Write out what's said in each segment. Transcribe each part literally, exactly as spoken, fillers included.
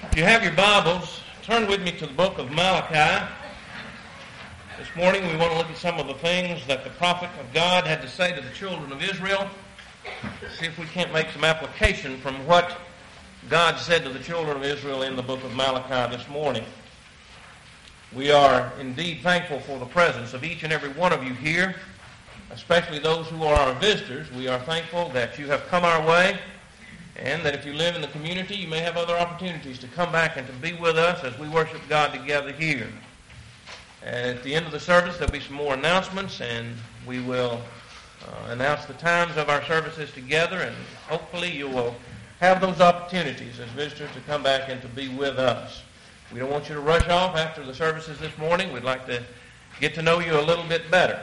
If you have your Bibles, turn with me to the book of Malachi. This morning we want to look at some of the things that the prophet of God had to say to the children of Israel. See if we can't make some application from what God said to the children of Israel in the book of Malachi this morning. We are indeed thankful for the presence of each and every one of you here, especially those who are our visitors. We are thankful that you have come our way, and that if you live in the community, you may have other opportunities to come back and to be with us as we worship God together here. At the end of the service, there'll be some more announcements, and we will uh, announce the times of our services together, and hopefully you will have those opportunities as visitors to come back and to be with us. We don't want you to rush off after the services this morning. We'd like to get to know you a little bit better.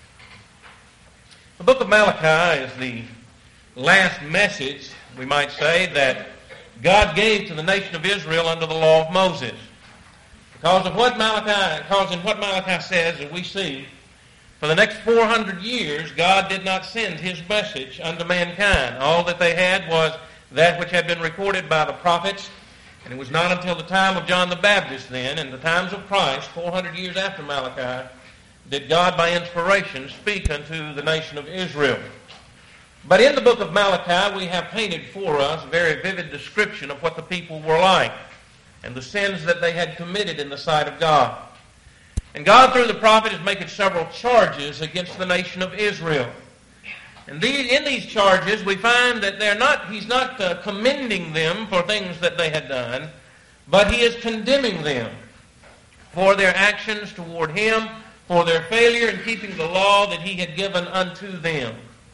The book of Malachi is the last message, we might say, that God gave to the nation of Israel under the law of Moses. Because of what Malachi, because in what Malachi says, as we see, for the next four hundred years, God did not send his message unto mankind. All that they had was that which had been recorded by the prophets, and it was not until the time of John the Baptist then, and the times of Christ, four hundred years after Malachi, did God by inspiration speak unto the nation of Israel. But in the book of Malachi, we have painted for us a very vivid description of what the people were like and the sins that they had committed in the sight of God. And God, through the prophet, is making several charges against the nation of Israel. And these, in these charges, we find that they're not, he's not uh, commending them for things that they had done, but he is condemning them for their actions toward him, for their failure in keeping the law that he had given unto them.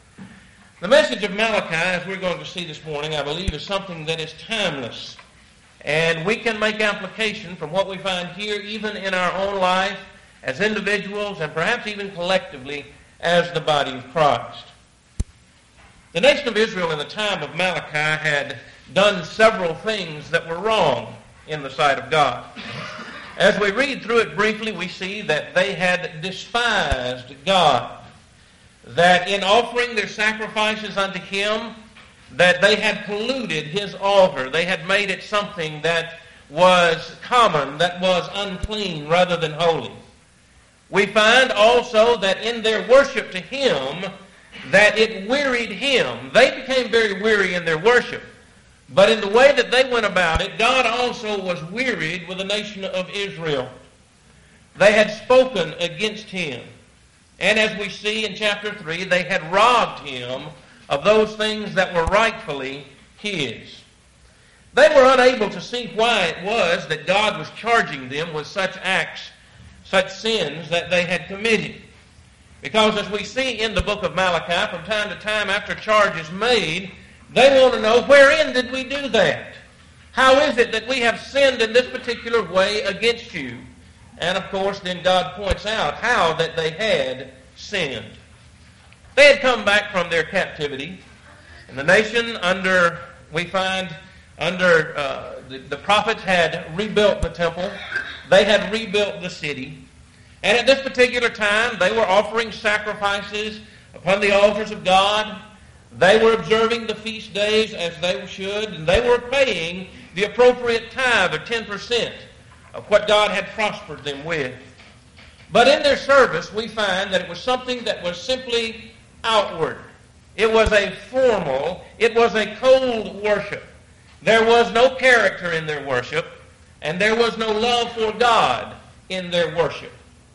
The message of Malachi, as we're going to see this morning, I believe is something that is timeless. And we can make application from what we find here, even in our own life, as individuals, and perhaps even collectively as the body of Christ. The nation of Israel in the time of Malachi had done several things that were wrong in the sight of God. As we read through it briefly, we see that they had despised God, that in offering their sacrifices unto him, that they had polluted his altar. They had made it something that was common, that was unclean rather than holy. We find also that in their worship to him, that it wearied him. They became very weary in their worship. But in the way that they went about it, God also was wearied with the nation of Israel. They had spoken against him. And as we see in chapter three, they had robbed him of those things that were rightfully his. They were unable to see why it was that God was charging them with such acts, such sins that they had committed. Because as we see in the book of Malachi, from time to time after charge is made, they want to know, wherein did we do that? How is it that we have sinned in this particular way against you? And of course, then God points out how that they had sinned. They had come back from their captivity, and the nation under, we find, under uh, the, the prophets had rebuilt the temple. They had rebuilt the city. And at this particular time, they were offering sacrifices upon the altars of God. They were observing the feast days as they should, and they were paying the appropriate tithe, or ten percent, of what God had prospered them with. But in their service, we find that it was something that was simply outward. It was a formal, it was a cold worship. There was no character in their worship, and there was no love for God in their worship.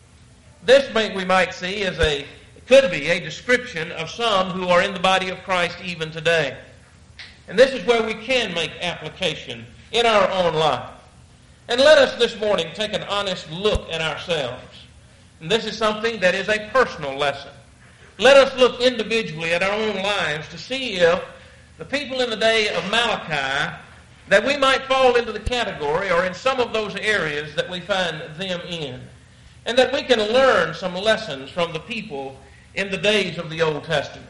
This, we might see, is a could be a description of some who are in the body of Christ even today. And this is where we can make application in our own life. And let us this morning take an honest look at ourselves. And this is something that is a personal lesson. Let us look individually at our own lives to see if the people in the day of Malachi, that we might fall into the category or in some of those areas that we find them in. And that we can learn some lessons from the people in the days of the Old Testament.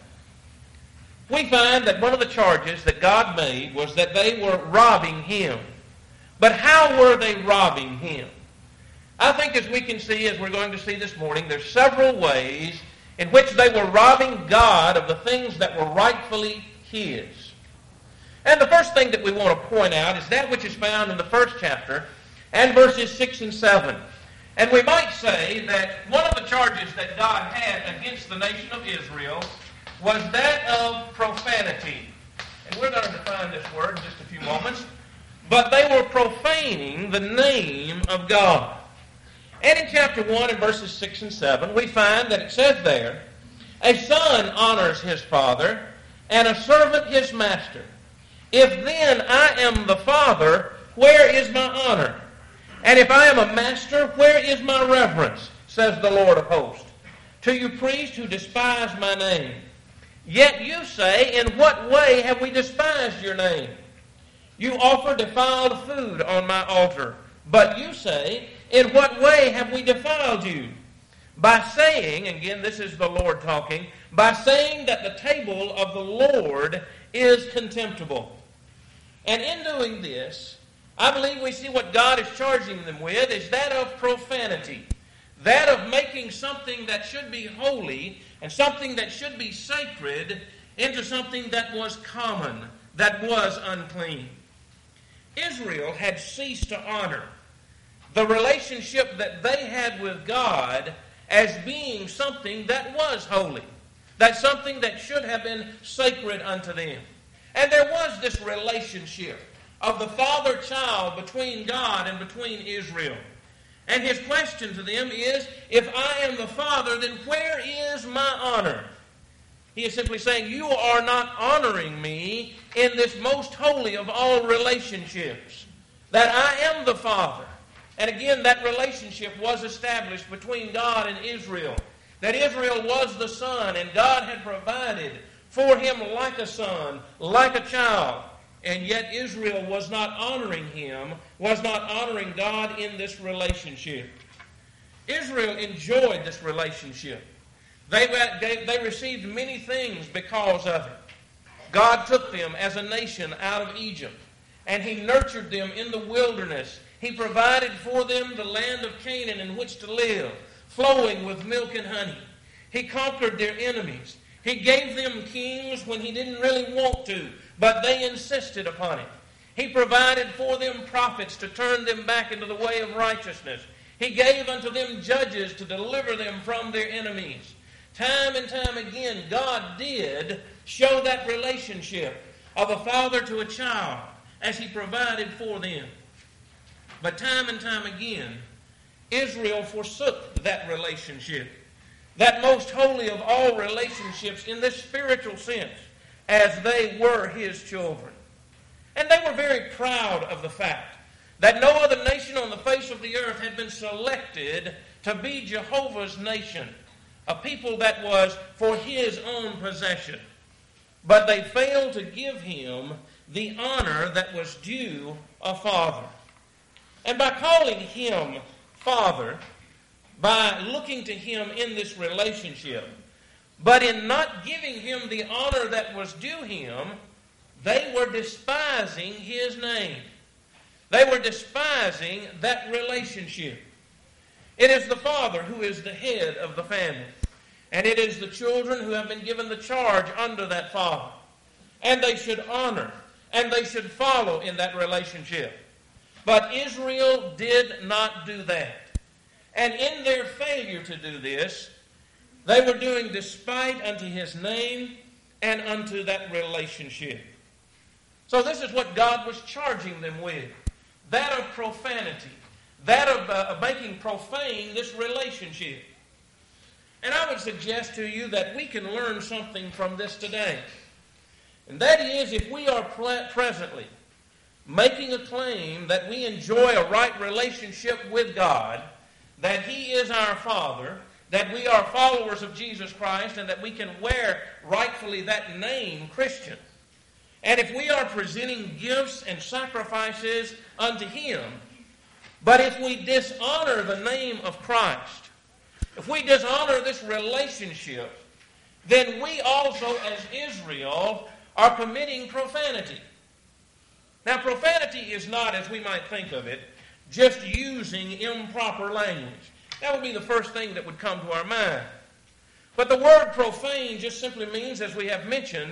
We find that one of the charges that God made was that they were robbing him. But how were they robbing him? I think as we can see, as we're going to see this morning, there's several ways in which they were robbing God of the things that were rightfully his. And the first thing that we want to point out is that which is found in the first chapter and verses six and seven. And we might say that one of the charges that God had against the nation of Israel was that of profanity. And we're going to define this word in just a few moments. But they were profaning the name of God. And in chapter one and verses six and seven, we find that it says there, a son honors his father, and a servant his master. If then I am the father, where is my honor? And if I am a master, where is my reverence? Says the Lord of hosts. To you priests who despise my name. Yet you say, in what way have we despised your name? You offer defiled food on my altar. But you say, in what way have we defiled you? By saying, again this is the Lord talking, by saying that the table of the Lord is contemptible. And in doing this, I believe we see what God is charging them with is that of profanity. That of making something that should be holy and something that should be sacred into something that was common, that was unclean. Israel had ceased to honor the relationship that they had with God as being something that was holy, that something that should have been sacred unto them. And there was this relationship of the father-child between God and between Israel. And his question to them is, if I am the father, then where is my honor? He is simply saying, you are not honoring me in this most holy of all relationships, that I am the father. And again, that relationship was established between God and Israel, that Israel was the son, and God had provided for him like a son, like a child. And yet Israel was not honoring him, was not honoring God in this relationship. Israel enjoyed this relationship. They, they, they received many things because of it. God took them as a nation out of Egypt, and he nurtured them in the wilderness. He provided for them the land of Canaan in which to live, flowing with milk and honey. He conquered their enemies. He gave them kings when he didn't really want to, but they insisted upon it. He provided for them prophets to turn them back into the way of righteousness. He gave unto them judges to deliver them from their enemies. Time and time again, God did show that relationship of a father to a child as he provided for them. But time and time again, Israel forsook that relationship, that most holy of all relationships in this spiritual sense, as they were his children. And they were very proud of the fact that no other nation on the face of the earth had been selected to be Jehovah's nation, a people that was for his own possession. But they failed to give him the honor that was due a father. And by calling him Father, by looking to him in this relationship, but in not giving him the honor that was due him, they were despising his name. They were despising that relationship. It is the father who is the head of the family, and it is the children who have been given the charge under that father. And they should honor, and they should follow in that relationship. But Israel did not do that. And in their failure to do this, they were doing despite unto his name and unto that relationship. So this is what God was charging them with. That of profanity. That of uh, making profane this relationship. And I would suggest to you that we can learn something from this today. And that is, if we are ple- presently making a claim that we enjoy a right relationship with God, that he is our Father, that we are followers of Jesus Christ, and that we can wear rightfully that name, Christian. And if we are presenting gifts and sacrifices unto him, but if we dishonor the name of Christ, if we dishonor this relationship, then we also, as Israel, are committing profanity. Now, profanity is not, as we might think of it, just using improper language. That would be the first thing that would come to our mind. But the word profane just simply means, as we have mentioned,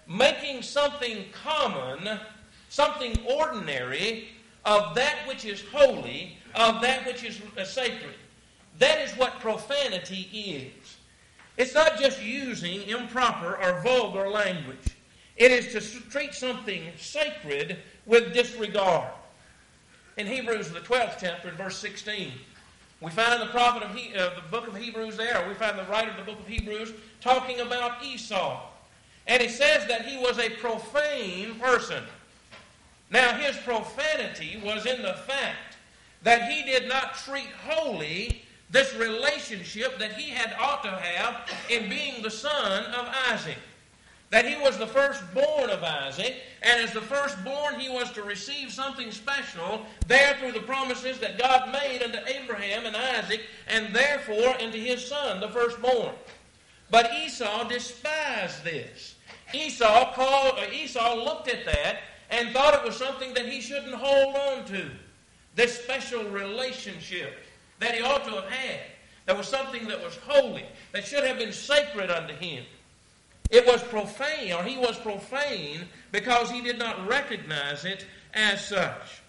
making something common, something ordinary, of that which is holy, of that which is sacred. That is what profanity is. It's not just using improper or vulgar language. It is to treat something sacred with disregard. In Hebrews, the twelfth chapter, in verse sixteen, we find the prophet of he, uh, the book of Hebrews there. We find the writer of the book of Hebrews talking about Esau. And he says that he was a profane person. Now, his profanity was in the fact that he did not treat holy this relationship that he had ought to have in being the son of Isaac. That he was the firstborn of Isaac, and as the firstborn he was to receive something special there through the promises that God made unto Abraham and Isaac, and therefore unto his son, the firstborn. But Esau despised this. Esau called, uh, Esau looked at that and thought it was something that he shouldn't hold on to. This special relationship that he ought to have had. That was something that was holy, that should have been sacred unto him. It was profane, or he was profane, because he did not recognize it as such.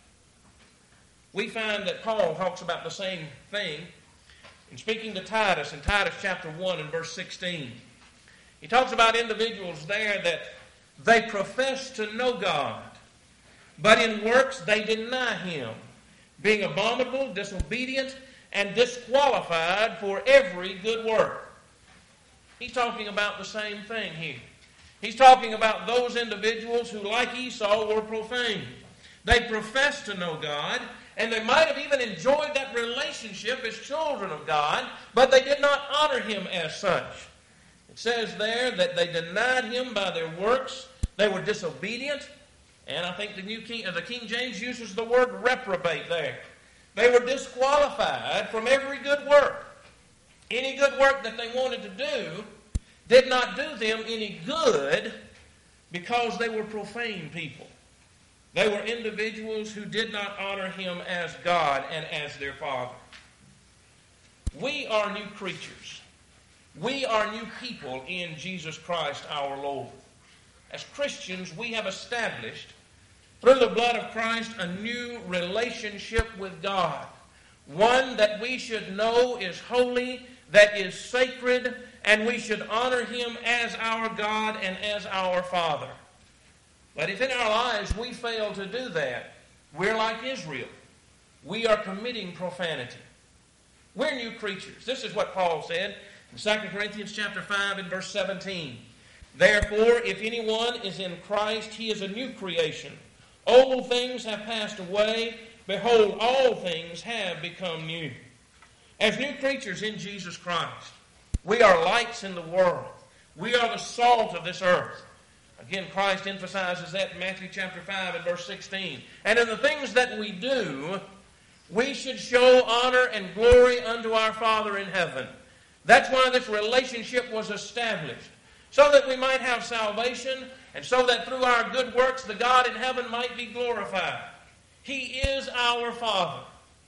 We find that Paul talks about the same thing in speaking to Titus in Titus chapter one and verse sixteen. He talks about individuals there that they profess to know God, but in works they deny Him, being abominable, disobedient, and disqualified for every good work. He's talking about the same thing here. He's talking about those individuals who, like Esau, were profane. They professed to know God, and they might have even enjoyed that relationship as children of God, but they did not honor Him as such. It says there that they denied Him by their works. They were disobedient, and I think the New King, the King James uses the word reprobate there. They were disqualified from every good work. Any good work that they wanted to do did not do them any good because they were profane people. They were individuals who did not honor Him as God and as their Father. We are new creatures. We are new people in Jesus Christ our Lord. As Christians, we have established through the blood of Christ a new relationship with God. One that we should know is holy, that is sacred, and we should honor Him as our God and as our Father. But if in our lives we fail to do that, we're like Israel. We are committing profanity. We're new creatures. This is what Paul said in Second Corinthians chapter five and verse seventeen. Therefore, if anyone is in Christ, he is a new creation. Old things have passed away. Behold, all things have become new. As new creatures in Jesus Christ, we are lights in the world. We are the salt of this earth. Again, Christ emphasizes that in Matthew chapter five and verse sixteen. And in the things that we do, we should show honor and glory unto our Father in heaven. That's why this relationship was established. So that we might have salvation, and so that through our good works the God in heaven might be glorified. He is our Father.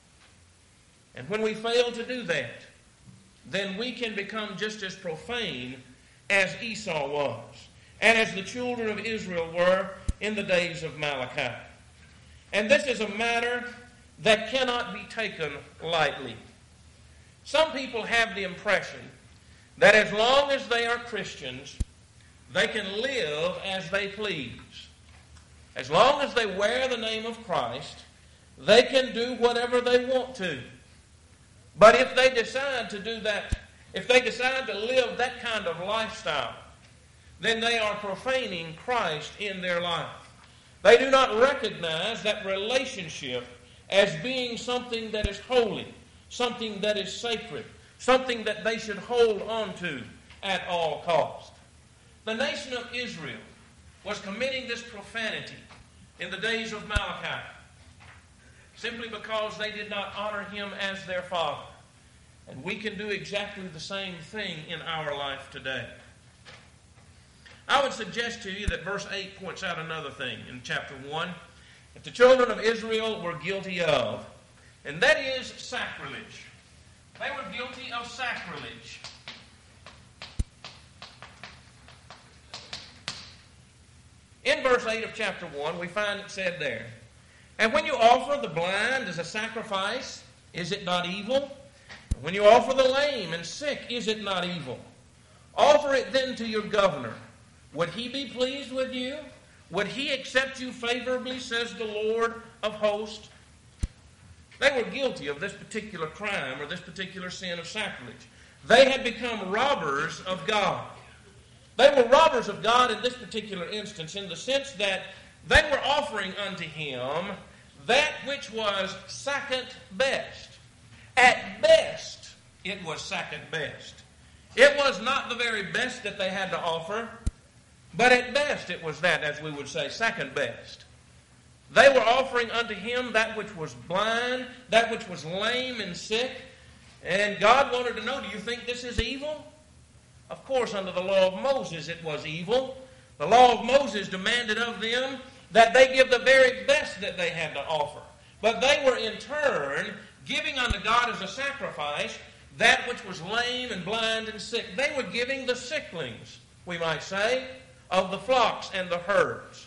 And when we fail to do that, then we can become just as profane as Esau was, and as the children of Israel were in the days of Malachi. And this is a matter that cannot be taken lightly. Some people have the impression that as long as they are Christians, they can live as they please. As long as they wear the name of Christ, they can do whatever they want to. But if they decide to do that, if they decide to live that kind of lifestyle, then they are profaning Christ in their life. They do not recognize that relationship as being something that is holy, something that is sacred, something that they should hold on to at all cost. The nation of Israel was committing this profanity in the days of Malachi simply because they did not honor Him as their Father. And we can do exactly the same thing in our life today. I would suggest to you that verse eight points out another thing in chapter one that the children of Israel were guilty of, and that is sacrilege. They were guilty of sacrilege. In verse eight of chapter one, we find it said there, "And when you offer the blind as a sacrifice, is it not evil? When you offer the lame and sick, is it not evil? Offer it then to your governor. Would he be pleased with you? Would he accept you favorably, says the Lord of hosts?" They were guilty of this particular crime or this particular sin of sacrilege. They had become robbers of God. They were robbers of God in this particular instance in the sense that they were offering unto him that which was second best. At best, it was second best. It was not the very best that they had to offer, but at best it was that, as we would say, second best. They were offering unto him that which was blind, that which was lame and sick. And God wanted to know, do you think this is evil? Of course, under the law of Moses, it was evil. The law of Moses demanded of them that they give the very best that they had to offer. But they were in turn giving unto God as a sacrifice that which was lame and blind and sick. They were giving the sicklings, we might say, of the flocks and the herds.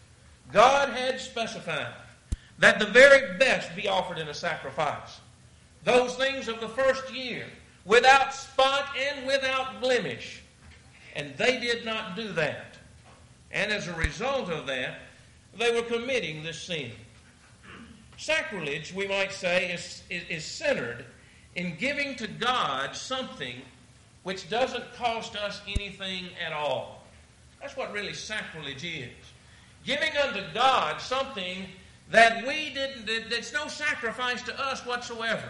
God had specified that the very best be offered in a sacrifice. Those things of the first year, without spot and without blemish. And they did not do that. And as a result of that, they were committing this sin. Sacrilege, we might say, is, is, is centered in giving to God something which doesn't cost us anything at all. That's what really sacrilege is. Giving unto God something that we didn't, that, that's no sacrifice to us whatsoever.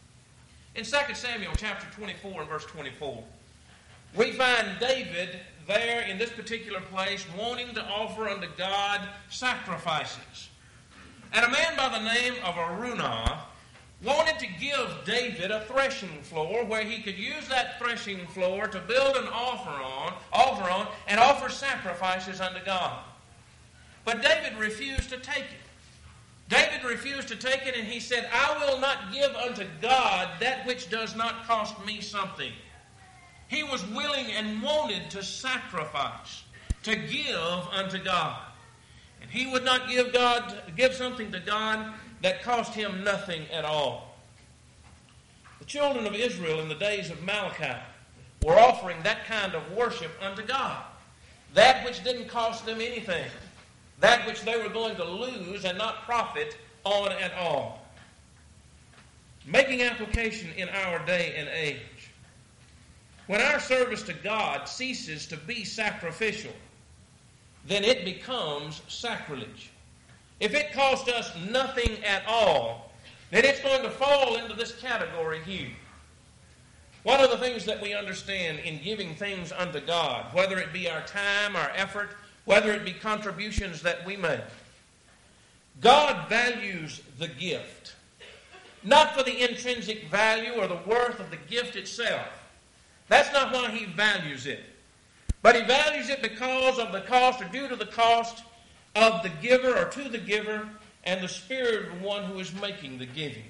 In Second Samuel chapter twenty-four and verse twenty-four, we find David there in this particular place wanting to offer unto God sacrifices. And a man by the name of Araunah wanted to give David a threshing floor where he could use that threshing floor to build an altar on, altar on and offer sacrifices unto God. But David refused to take it. David refused to take it, and he said, "I will not give unto God that which does not cost me something." He was willing and wanted to sacrifice, to give unto God. And he would not give God give something to God that cost him nothing at all. The children of Israel in the days of Malachi were offering that kind of worship unto God. That which didn't cost them anything. That which they were going to lose and not profit on at all. Making application in our day and age. When our service to God ceases to be sacrificial, then it becomes sacrilege. If it costs us nothing at all, then it's going to fall into this category here. One of the things that we understand in giving things unto God, whether it be our time, our effort, whether it be contributions that we make, God values the gift. Not for the intrinsic value or the worth of the gift itself. That's not why he values it. But he values it because of the cost or due to the cost of the giver or to the giver and the spirit of the one who is making the giving.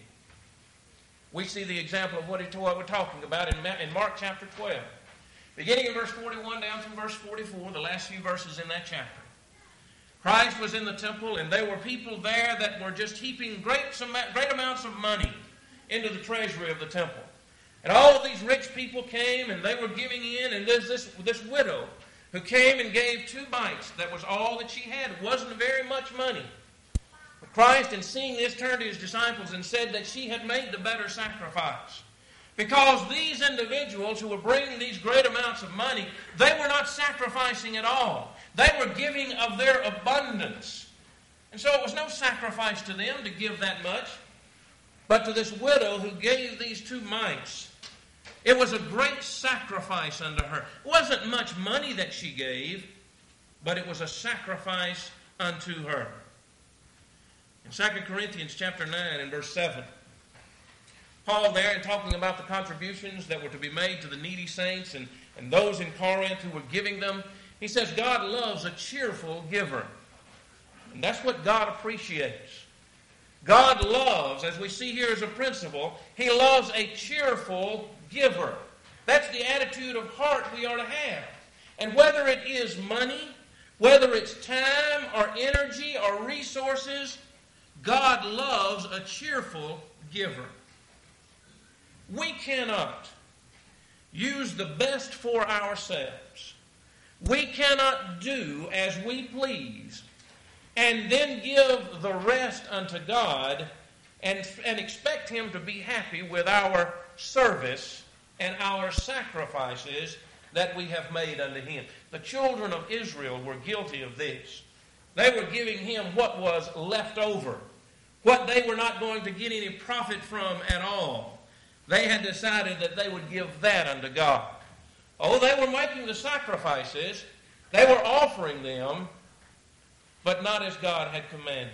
We see the example of what we're talking about in Mark chapter twelve. Beginning in verse forty-one down through verse forty-four, the last few verses in that chapter. Christ was in the temple, and there were people there that were just heaping great, great amounts of money into the treasury of the temple. And all of these rich people came, and they were giving in, and there's this, this widow who came and gave two bites. That was all that she had. It wasn't very much money. But Christ, in seeing this, turned to his disciples and said that she had made the better sacrifice. Because these individuals who were bringing these great amounts of money, they were not sacrificing at all. They were giving of their abundance. And so it was no sacrifice to them to give that much. But to this widow who gave these two mites, it was a great sacrifice unto her. It wasn't much money that she gave, but it was a sacrifice unto her. In Second Corinthians chapter nine and verse seven, Paul there, in talking about the contributions that were to be made to the needy saints and, and those in Corinth who were giving them, he says God loves a cheerful giver. And that's what God appreciates. God loves, as we see here as a principle, he loves a cheerful giver. That's the attitude of heart we are to have. And whether it is money, Whether it's time or energy or resources, God loves a cheerful giver. We cannot use the best for ourselves. We cannot do as we please and then give the rest unto God and, and expect Him to be happy with our service and our sacrifices that we have made unto Him. The children of Israel were guilty of this. They were giving Him what was left over, what they were not going to get any profit from at all. They had decided that they would give that unto God. Oh, they were making the sacrifices. They were offering them, but not as God had commanded.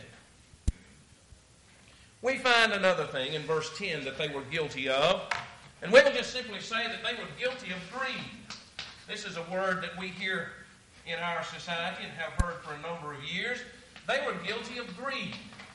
We find another thing in verse ten that they were guilty of, and we will just simply say that they were guilty of greed. This is a word that we hear in our society and have heard for a number of years. They were guilty of greed.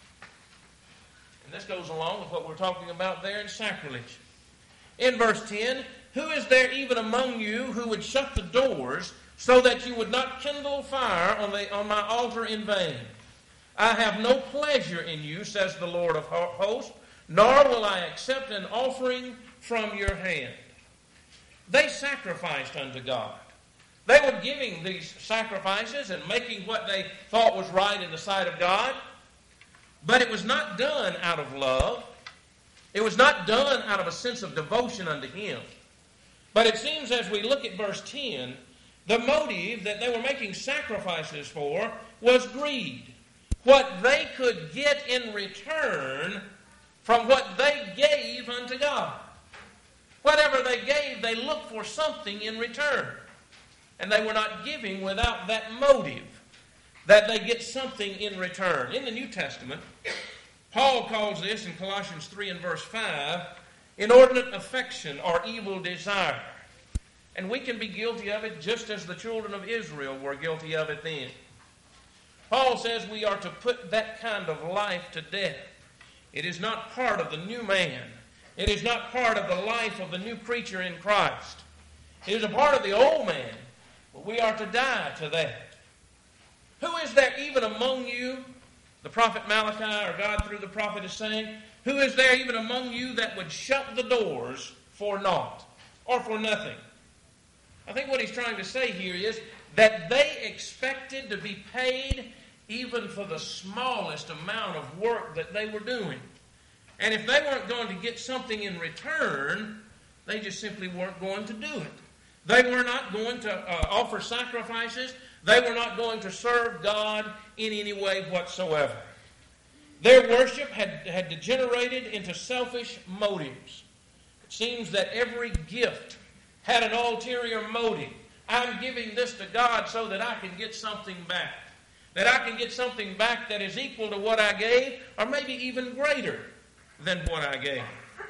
And this goes along with what we're talking about there in sacrilege. In verse ten, who is there even among you who would shut the doors so that you would not kindle fire on, the, on my altar in vain? I have no pleasure in you, says the Lord of hosts, nor will I accept an offering from your hand. They sacrificed unto God. They were giving these sacrifices and making what they thought was right in the sight of God, but it was not done out of love. It was not done out of a sense of devotion unto Him. But it seems as we look at verse ten, the motive that they were making sacrifices for was greed. What they could get in return from what they gave unto God. Whatever they gave, they looked for something in return. And they were not giving without that motive, that they get something in return. In the New Testament, Paul calls this in Colossians three and verse five, inordinate affection or evil desire. And we can be guilty of it just as the children of Israel were guilty of it then. Paul says we are to put that kind of life to death. It is not part of the new man. It is not part of the life of the new creature in Christ. It is a part of the old man, but we are to die to that. Who is there even among you, the prophet Malachi, or God through the prophet is saying, who is there even among you that would shut the doors for naught or for nothing? I think what he's trying to say here is that they expected to be paid even for the smallest amount of work that they were doing. And if they weren't going to get something in return, they just simply weren't going to do it. They were not going to uh, offer sacrifices. They were not going to serve God in any way whatsoever. Their worship had, had degenerated into selfish motives. It seems that every gift had an ulterior motive. I'm giving this to God so that I can get something back. That I can get something back that is equal to what I gave, or maybe even greater than what I gave.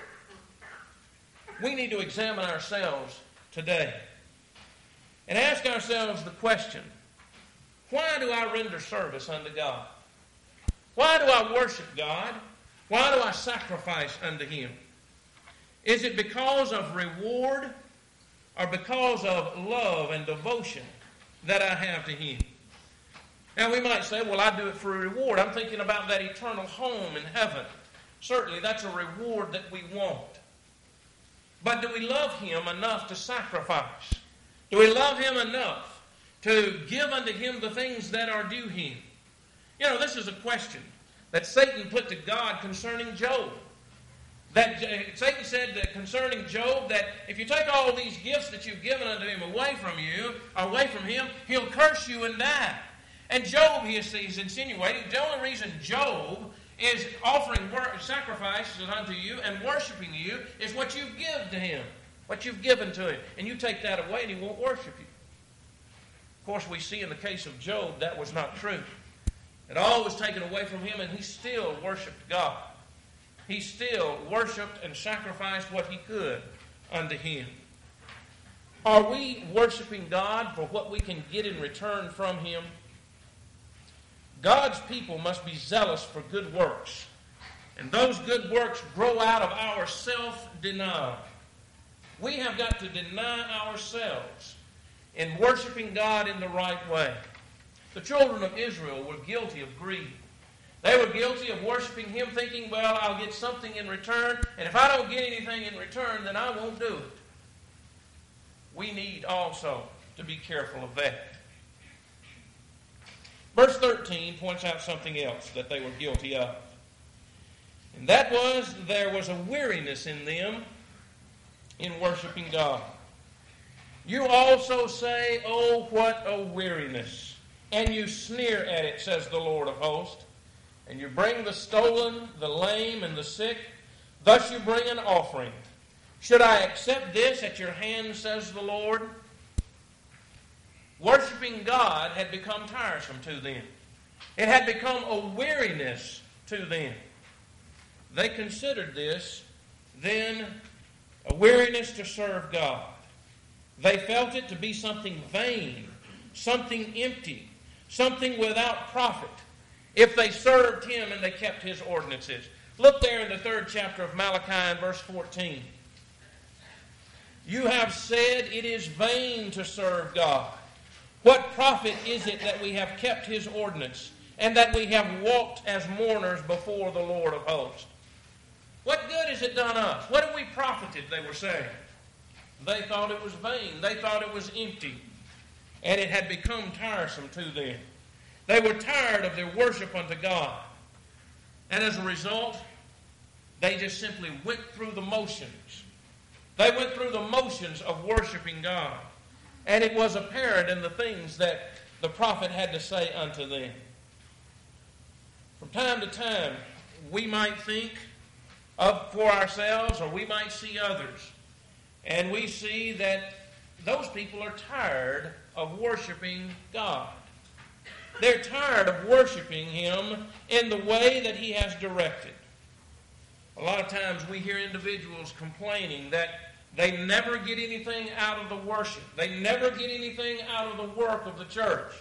We need to examine ourselves today and ask ourselves the question, why do I render service unto God? Why do I worship God? Why do I sacrifice unto Him? Is it because of reward or because of love and devotion that I have to Him? Now we might say, well, I do it for a reward. I'm thinking about that eternal home in heaven. Certainly that's a reward that we want. But do we love Him enough to sacrifice? Do we love Him enough to give unto Him the things that are due Him? You know, this is a question that Satan put to God concerning Job. That Satan said that concerning Job, that if you take all these gifts that you've given unto him away from you, away from him, he'll curse you and die. And Job, he is, he's insinuating, the only reason Job is offering sacrifices unto you and worshiping you is what you've given to him, what you've given to him. And you take that away and he won't worship you. Of course, we see in the case of Job that was not true. It all was taken away from him and he still worshiped God. He still worshiped and sacrificed what he could unto Him. Are we worshiping God for what we can get in return from Him? God's people must be zealous for good works. And those good works grow out of our self-denial. We have got to deny ourselves in worshiping God in the right way. The children of Israel were guilty of greed. They were guilty of worshiping Him, thinking, well, I'll get something in return, and if I don't get anything in return, then I won't do it. We need also to be careful of that. Verse thirteen points out something else that they were guilty of. And that was, there was a weariness in them in worshiping God. You also say, oh, what a weariness. And you sneer at it, says the Lord of hosts. And you bring the stolen, the lame, and the sick. Thus you bring an offering. Should I accept this at your hand, says the Lord? Worshiping God had become tiresome to them. It had become a weariness to them. They considered this then a weariness to serve God. They felt it to be something vain, something empty, something without profit, if they served Him and they kept His ordinances. Look there in the third chapter of Malachi in verse fourteen. You have said it is vain to serve God. What profit is it that we have kept His ordinance and that we have walked as mourners before the Lord of hosts? What good has it done us? What have we profited, they were saying. They thought it was vain. They thought it was empty. And it had become tiresome to them. They were tired of their worship unto God. And as a result, they just simply went through the motions. They went through the motions of worshiping God. And it was apparent in the things that the prophet had to say unto them. From time to time, we might think of for ourselves, or we might see others, and we see that those people are tired of worshiping God. They're tired of worshiping Him in the way that He has directed. A lot of times we hear individuals complaining that they never get anything out of the worship. They never get anything out of the work of the church.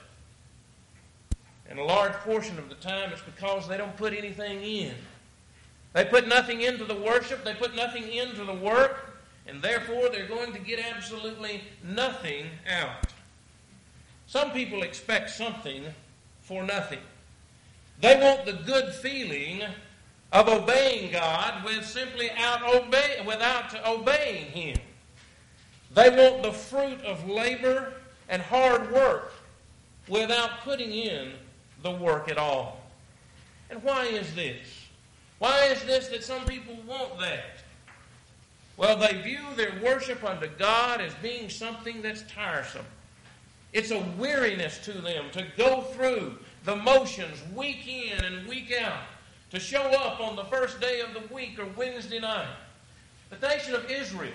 And a large portion of the time it's because they don't put anything in. They put nothing into the worship. They put nothing into the work. And therefore they're going to get absolutely nothing out. Some people expect something for nothing. They want the good feeling of obeying God with simply out obey, without obeying Him. They want the fruit of labor and hard work without putting in the work at all. And why is this? Why is this that some people want that? Well, they view their worship unto God as being something that's tiresome. It's a weariness to them to go through the motions week in and week out, to show up on the first day of the week or Wednesday night. The nation of Israel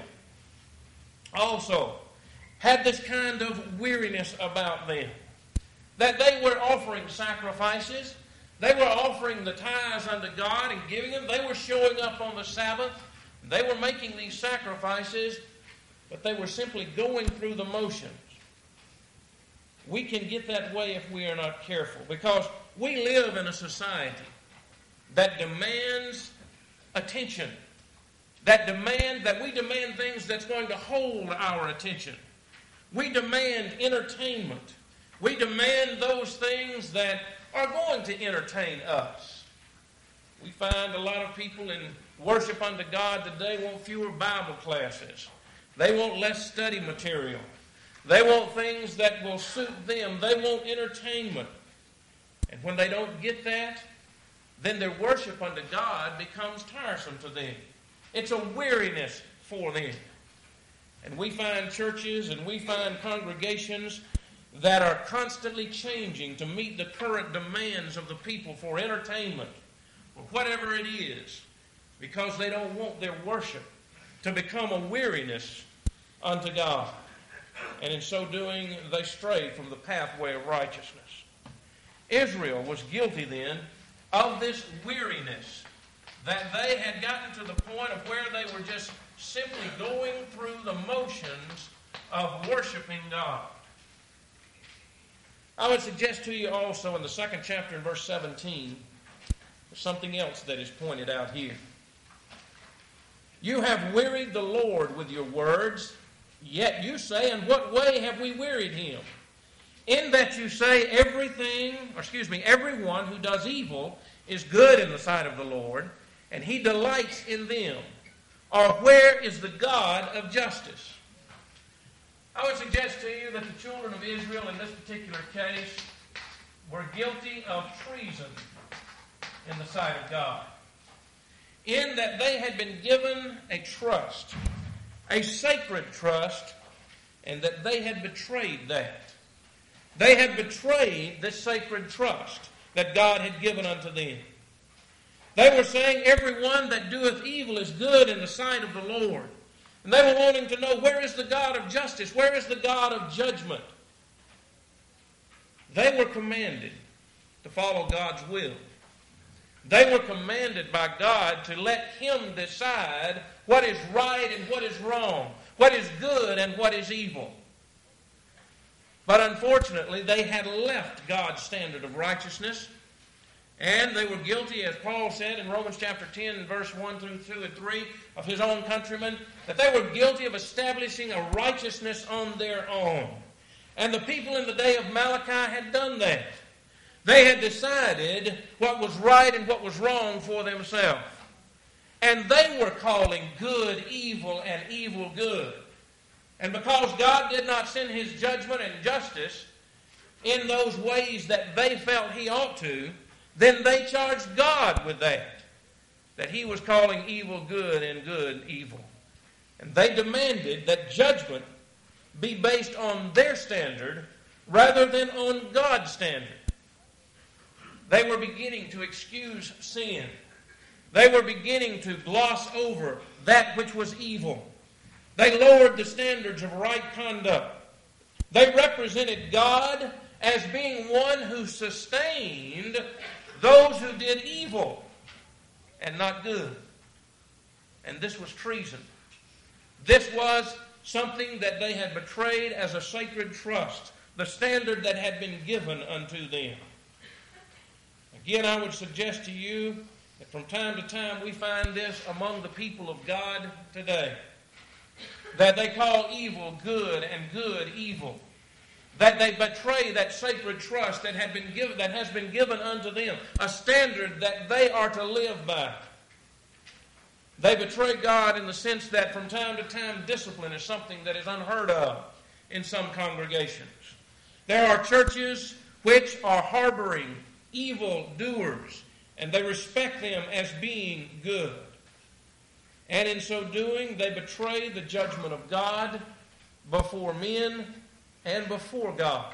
also had this kind of weariness about them, that they were offering sacrifices. They were offering the tithes unto God and giving them. They were showing up on the Sabbath. They were making these sacrifices, but they were simply going through the motions. We can get that way if we are not careful, because we live in a society that demands attention, that demand that we demand things that's going to hold our attention. We demand entertainment. We demand those things that are going to entertain us. We find a lot of people in worship unto God today want fewer Bible classes. They want less study material. They want things that will suit them. They want entertainment. And when they don't get that, then their worship unto God becomes tiresome to them. It's a weariness for them. And we find churches and we find congregations that are constantly changing to meet the current demands of the people for entertainment or whatever it is, because they don't want their worship to become a weariness unto God. And in so doing, they stray from the pathway of righteousness. Israel was guilty then of this weariness, that they had gotten to the point of where they were just simply going through the motions of worshiping God. I would suggest to you also in the second chapter in verse seventeen, something else that is pointed out here. You have wearied the Lord with your words, yet you say, in what way have we wearied Him? in that you say everything, or excuse me, everyone who does evil is good in the sight of the Lord, and he delights in them? Or where is the God of justice? I would suggest to you that the children of Israel in this particular case were guilty of treason in the sight of God, in that they had been given a trust, a sacred trust, and that they had betrayed that. They had betrayed this sacred trust that God had given unto them. They were saying, everyone that doeth evil is good in the sight of the Lord. And they were wanting to know, where is the God of justice? Where is the God of judgment? They were commanded to follow God's will. They were commanded by God to let Him decide what is right and what is wrong, what is good and what is evil. But unfortunately, they had left God's standard of righteousness, and they were guilty, as Paul said in Romans chapter ten, verse one through two and three, of his own countrymen, that they were guilty of establishing a righteousness on their own. And the people in the day of Malachi had done that. They had decided what was right and what was wrong for themselves. And they were calling good evil and evil good. And because God did not send His judgment and justice in those ways that they felt He ought to, then they charged God with that, that He was calling evil good and good evil. And they demanded that judgment be based on their standard rather than on God's standard. They were beginning to excuse sin. They were beginning to gloss over that which was evil. They lowered the standards of right conduct. They represented God as being one who sustained those who did evil and not good. And this was treason. This was something that they had betrayed as a sacred trust, the standard that had been given unto them. Again, I would suggest to you that from time to time we find this among the people of God today, that they call evil good and good evil, that they betray that sacred trust that had been given, that has been given unto them, a standard that they are to live by. They betray God in the sense that from time to time discipline is something that is unheard of in some congregations. There are churches which are harboring evil doers, and they respect them as being good. And in so doing, they betray the judgment of God before men and before God.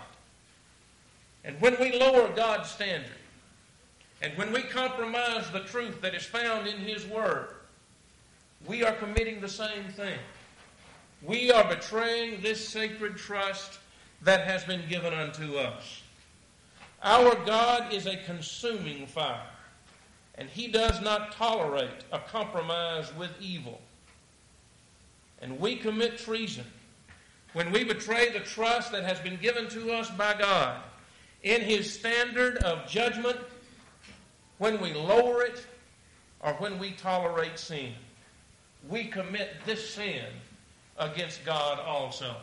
And when we lower God's standard, and when we compromise the truth that is found in His Word, we are committing the same thing. We are betraying this sacred trust that has been given unto us. Our God is a consuming fire, and He does not tolerate a compromise with evil. And we commit treason when we betray the trust that has been given to us by God in His standard of judgment, when we lower it, or when we tolerate sin. We commit this sin against God also.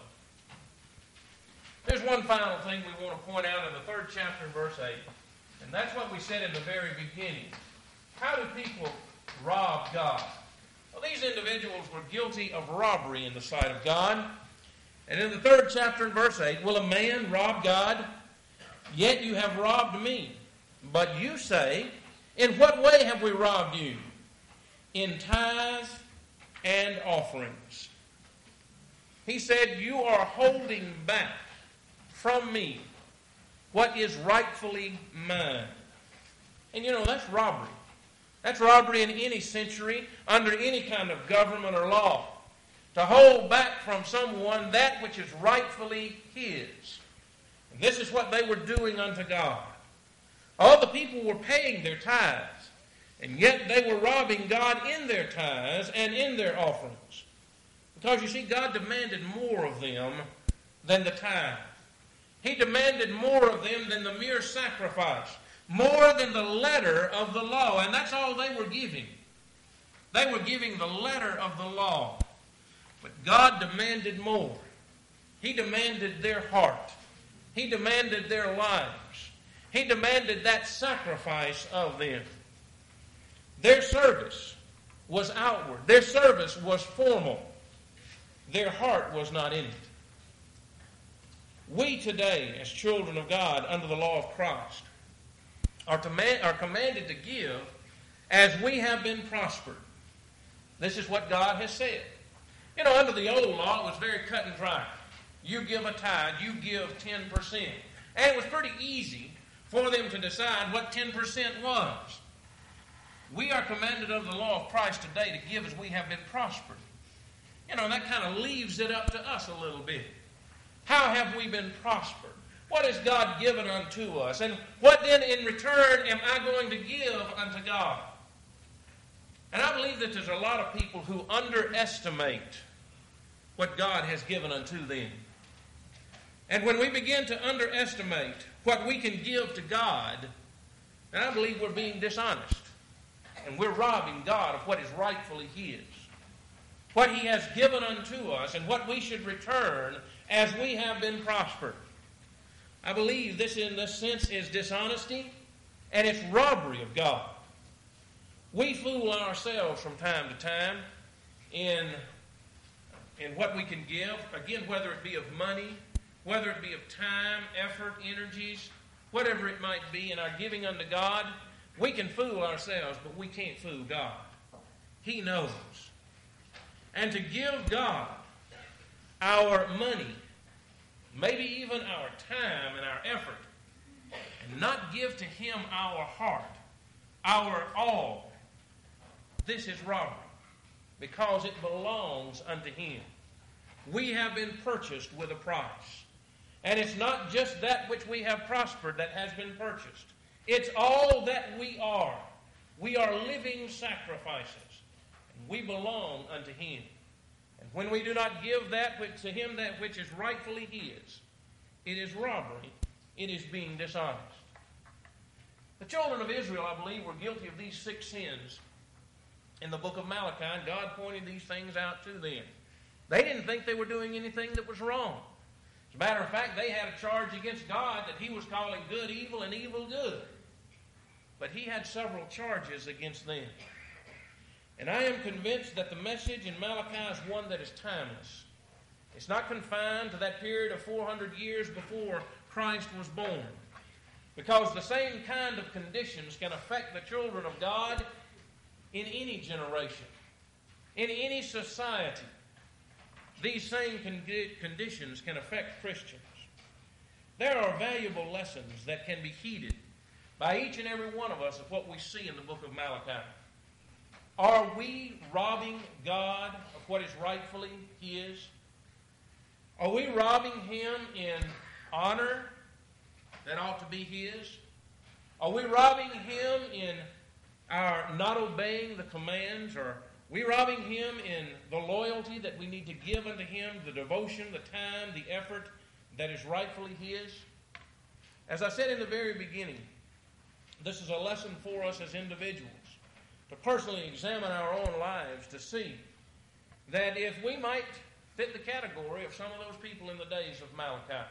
There's one final thing we want to point out in the third chapter, verse eight, and that's what we said in the very beginning. How do people rob God? Well, these individuals were guilty of robbery in the sight of God. And in the third chapter, in verse eight, will a man rob God? Yet you have robbed me. But you say, in what way have we robbed you? In tithes and offerings. He said, you are holding back from me what is rightfully mine. And you know, that's robbery. That's robbery in any century, under any kind of government or law. To hold back from someone that which is rightfully his. And this is what they were doing unto God. All the people were paying their tithes, and yet they were robbing God in their tithes and in their offerings. Because you see, God demanded more of them than the tithe. He demanded more of them than the mere sacrifice. More than the letter of the law. And that's all they were giving. They were giving the letter of the law. But God demanded more. He demanded their heart. He He demanded their lives. He demanded that sacrifice of them. Their service was outward. Their service was formal. Their heart was not in it. We today, as children of God under the law of Christ, are, to man, are commanded to give as we have been prospered. This is what God has said. You know, under the old law, it was very cut and dry. You give a tithe, you give ten percent. And it was pretty easy for them to decide what ten percent was. We are commanded under the law of Christ today to give as we have been prospered. You know, that kind of leaves it up to us a little bit. How have we been prospered? What has God given unto us? And what then in return am I going to give unto God? And I believe that there's a lot of people who underestimate what God has given unto them. And when we begin to underestimate what we can give to God, then I believe we're being dishonest. And we're robbing God of what is rightfully His. What He has given unto us and what we should return as we have been prospered. I believe this in this sense is dishonesty and it's robbery of God. We fool ourselves from time to time in, in what we can give. Again, whether it be of money, whether it be of time, effort, energies, whatever it might be in our giving unto God, we can fool ourselves, but we can't fool God. He knows. And to give God our money, maybe even our time and our effort, and not give to Him our heart, our all, this is robbery, because it belongs unto Him. We have been purchased with a price. And it's not just that which we have prospered that has been purchased. It's all that we are. We are living sacrifices. And we belong unto Him. And when we do not give that which, to Him that which is rightfully His, it is robbery. It is being dishonest. The children of Israel, I believe, were guilty of these six sins in the book of Malachi, and God pointed these things out to them. They didn't think they were doing anything that was wrong. As a matter of fact, they had a charge against God that He was calling good evil and evil good. But He had several charges against them. And I am convinced that the message in Malachi is one that is timeless. It's not confined to that period of four hundred years before Christ was born. Because the same kind of conditions can affect the children of God in any generation, in any society. These same con- conditions can affect Christians. There are valuable lessons that can be heeded by each and every one of us of what we see in the book of Malachi. Are we robbing God of what is rightfully His? Are we robbing Him in honor that ought to be His? Are we robbing Him in our not obeying the commands? Or are we robbing Him in the loyalty that we need to give unto Him, the devotion, the time, the effort that is rightfully His? As I said in the very beginning, this is a lesson for us as individuals to personally examine our own lives to see that if we might fit the category of some of those people in the days of Malachi.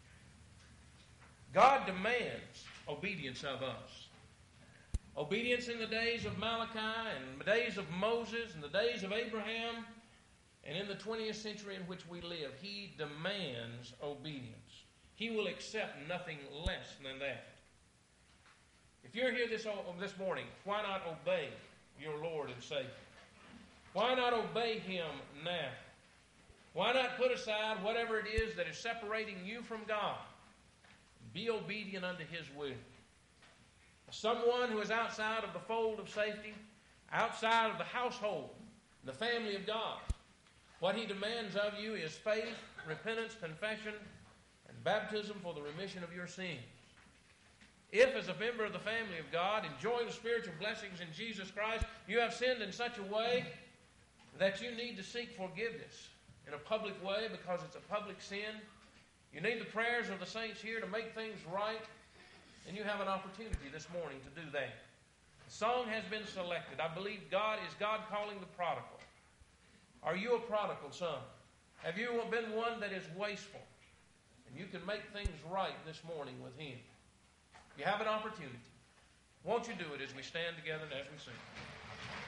God demands obedience of us. Obedience in the days of Malachi and the days of Moses and the days of Abraham and in the twentieth century in which we live. He demands obedience. He will accept nothing less than that. If you're here this, this morning, why not obey your Lord and Savior? Why not obey Him now? Why not put aside whatever it is that is separating you from God? Be obedient unto His will. Someone who is outside of the fold of safety, outside of the household, the family of God, what He demands of you is faith, repentance, confession, and baptism for the remission of your sins. If, as a member of the family of God, enjoying the spiritual blessings in Jesus Christ, you have sinned in such a way that you need to seek forgiveness in a public way because it's a public sin, you need the prayers of the saints here to make things right, and you have an opportunity this morning to do that. The song has been selected. I believe God is God calling the prodigal. Are you a prodigal son? Have you been one that is wasteful? And you can make things right this morning with Him. You have an opportunity. Won't you do it as we stand together and as we sing?